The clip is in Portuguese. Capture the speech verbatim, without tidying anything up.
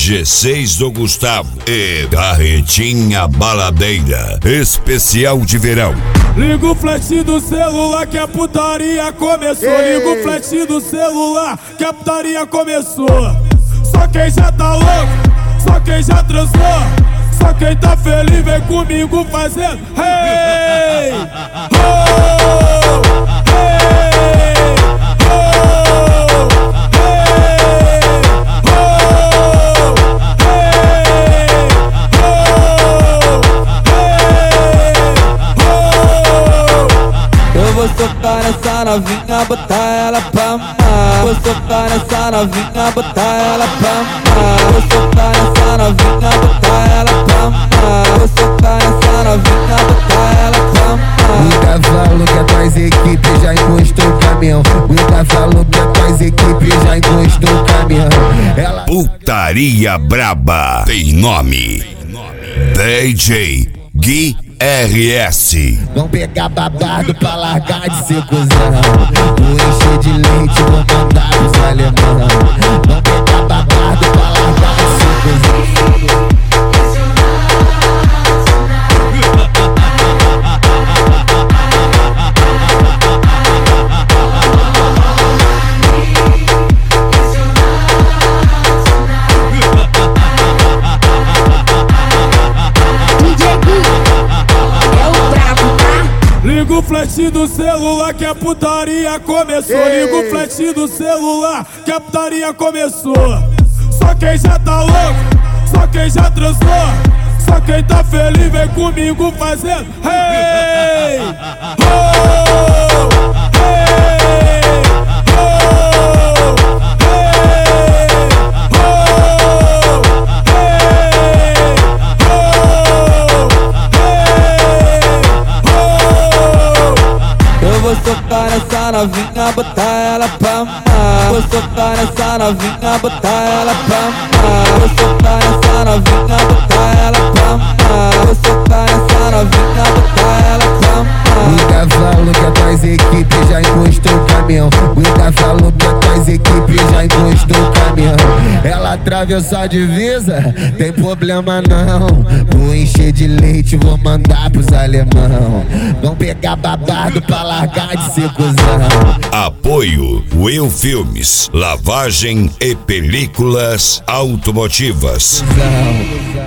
G seis do Gustavo e Carretinha Baladeira, especial de verão. Liga o flash do celular que a putaria começou. Liga o flash do celular que a putaria começou. Só quem já tá louco, só quem já transou, só quem tá feliz vem comigo fazendo hey, oh, hey, oh, hey, oh, hey, oh, hey, oh. Eu vou socar nessa novinha, botar ela pra mamar. Vou socar nessa novinha, botar ela pra mamar. Vou socar nessa novinha, botar ela pra mamar. Vou socar nessa novinha, botar ela pra mamar. O cavalo que atrás equipe já encostou o caminhão. O cavalo que atrás equipe já encostou o caminhão. Ela... Putaria braba tem nome. D J Gui R S. Vão pegar babado pra largar de ser cuzão. Vou encher de leite, vou mandar pros alemão. Vão pegar babado pra largar de ser cuzão. Liga o flash do celular que a putaria começou. Liga o flash do celular que a putaria começou. Só quem já tá louco, só quem já transou, só quem tá feliz vem comigo fazendo hey, oh, hey, oh, hey, oh, hey, oh. Eu vou socar nessa novinha, botar ela pra mamar. Vou socar nessa novinha, botar ela pra mamar. Vou socar nessa novinha, botar ela pra mamar. Vou socar nessa novinha, botar ela pra mamar. O cavalo que atrás equipe já encostou o caminhão. O cavalo que atrás equipe já encostou o caminhão. Ela atravessou a divisa, tem problema não. Vou encher de leite, vou mandar pros alemão. Vão pegar babado pra largar de ser cuzão. Apoio Will Filmes, lavagem e películas automotivas. Cuzão.